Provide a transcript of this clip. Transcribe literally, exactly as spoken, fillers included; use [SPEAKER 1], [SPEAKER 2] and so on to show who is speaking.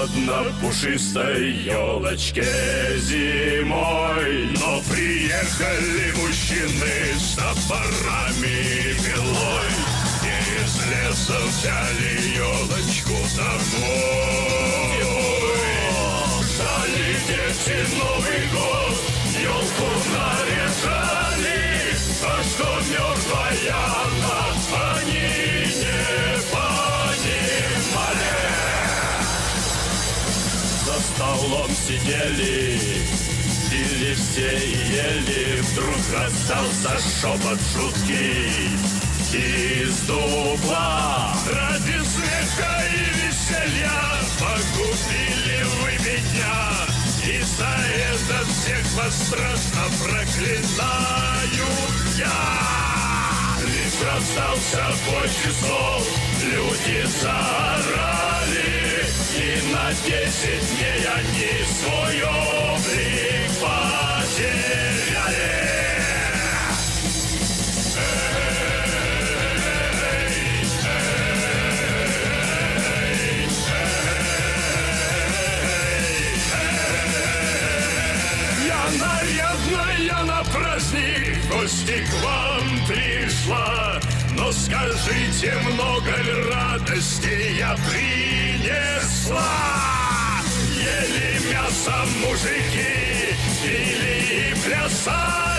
[SPEAKER 1] холодно пушистой елочке зимой. Но приехали мужчины с топорами и пилой, из леса взяли елочку домой. Ждали дети Новый год, елку наряжали, а что мертвая она, они не понимали. За столом сидели, пили все и ели, вдруг раздался шепот жуткий из дупла. Ради смеха и веселья погубили вы меня, и за это всех вас страшно проклинаю я. Лишь раздался бой часов, люди заорали, и на десять дней они свой облик потеряли. Нарядная на праздник в гости к вам пришла, но скажите, много ли радости я принесла? Ели мясо мужики, пили и плясали,